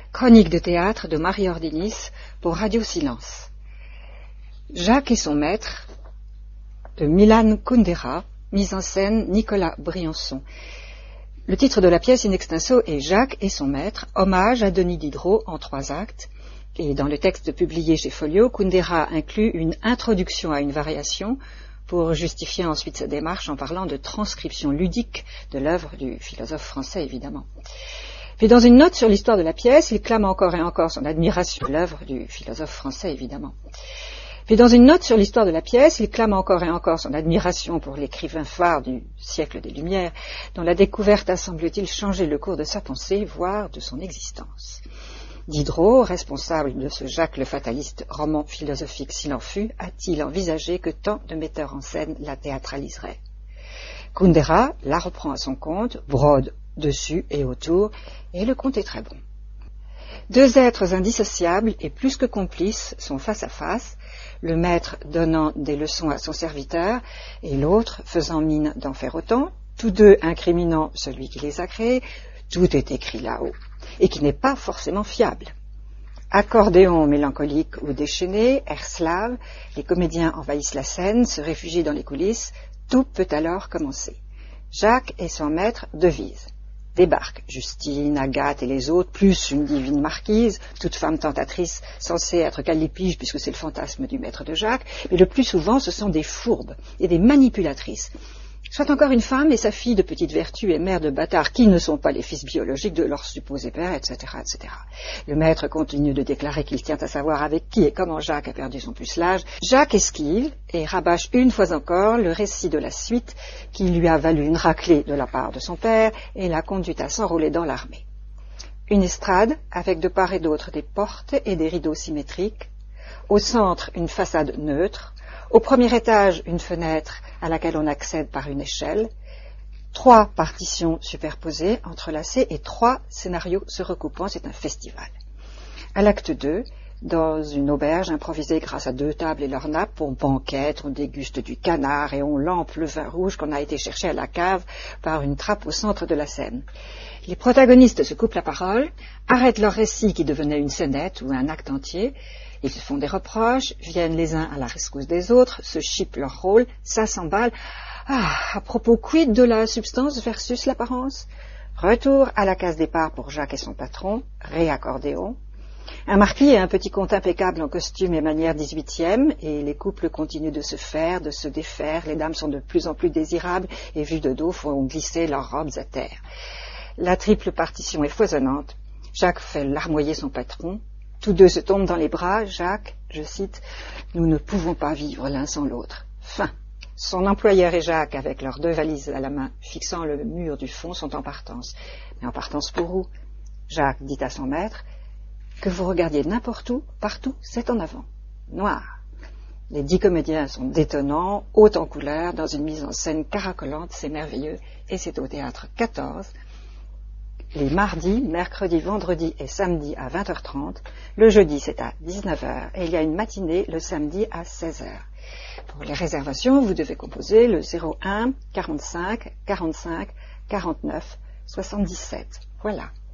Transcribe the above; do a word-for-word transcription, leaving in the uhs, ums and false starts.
Chronique de théâtre de Marie Ordinis pour Radio Silence. Jacques et son maître de Milan Kundera, mise en scène Nicolas Briançon. Le titre de la pièce in extenso est Jacques et son maître, hommage à Denis Diderot en trois actes. Et dans le texte publié chez Folio, Kundera inclut une introduction à une variation pour justifier ensuite sa démarche en parlant de transcription ludique de l'œuvre du philosophe français, évidemment. Puis dans une note sur l'histoire de la pièce, il clame encore et encore son admiration de l'œuvre du philosophe français, évidemment. Puis dans une note sur l'histoire de la pièce, il clame encore et encore son admiration pour l'écrivain phare du siècle des Lumières, dont la découverte a, semble-t-il, changé le cours de sa pensée, voire de son existence. Diderot, responsable de ce Jacques le fataliste roman philosophique s'il en fut, a-t-il envisagé que tant de metteurs en scène la théâtraliseraient? Kundera la reprend à son compte, brode dessus et autour, et le compte est très bon. Deux êtres indissociables et plus que complices sont face à face, le maître donnant des leçons à son serviteur et l'autre faisant mine d'en faire autant, tous deux incriminant celui qui les a créés. Tout est écrit là-haut, et qui n'est pas forcément fiable. Accordéon mélancolique ou déchaîné, air slave, les comédiens envahissent la scène, se réfugient dans les coulisses, tout peut alors commencer. Jacques et son maître devisent. Débarquent Justine, Agathe et les autres, plus une divine marquise, toute femme tentatrice censée être Callipyge puisque c'est le fantasme du maître de Jacques, mais le plus souvent ce sont des fourbes et des manipulatrices. Soit encore une femme et sa fille de petite vertu et mère de bâtards qui ne sont pas les fils biologiques de leurs supposés pères, et cetera, et cetera. Le maître continue de déclarer qu'il tient à savoir avec qui et comment Jacques a perdu son pucelage. Jacques esquive et rabâche une fois encore le récit de la suite qui lui a valu une raclée de la part de son père et l'a conduite à s'enrôler dans l'armée. Une estrade avec de part et d'autre des portes et des rideaux symétriques. Au centre, une façade neutre. Au premier étage, une fenêtre à laquelle on accède par une échelle, trois partitions superposées, entrelacées, et trois scénarios se recoupant, c'est un festival. À l'acte deux, dans une auberge improvisée grâce à deux tables et leurs nappes, on banquette, on déguste du canard et on lampe le vin rouge qu'on a été chercher à la cave par une trappe au centre de la scène. Les protagonistes se coupent la parole, arrêtent leur récit qui devenait une scénette ou un acte entier. Ils se font des reproches, viennent les uns à la rescousse des autres, se chipent leur rôle, ça s'emballe. Ah, à propos, quid de la substance versus l'apparence? Retour à la case départ pour Jacques et son patron, réaccordéon. Un marquis et un petit comte impeccable en costume et manière dix-huitième, et les couples continuent de se faire, de se défaire, les dames sont de plus en plus désirables, et vues de dos font glisser leurs robes à terre. La triple partition est foisonnante. Jacques fait larmoyer son patron. Tous deux se tombent dans les bras. Jacques, je cite, « Nous ne pouvons pas vivre l'un sans l'autre. » Fin. Son employeur et Jacques, avec leurs deux valises à la main, fixant le mur du fond, sont en partance. Mais en partance pour où? Jacques dit à son maître, « Que vous regardiez n'importe où, partout, c'est en avant. Noir. » Les dix comédiens sont détonnants, hauts en couleur, dans une mise en scène caracolante, c'est merveilleux, et c'est au théâtre quatorze. Les mardis, mercredis, vendredis et samedis à vingt heures trente. Le jeudi, c'est à dix-neuf heures. Et il y a une matinée le samedi à seize heures. Pour les réservations, vous devez composer le zéro un quarante-cinq quarante-cinq quarante-neuf soixante-dix-sept. Voilà.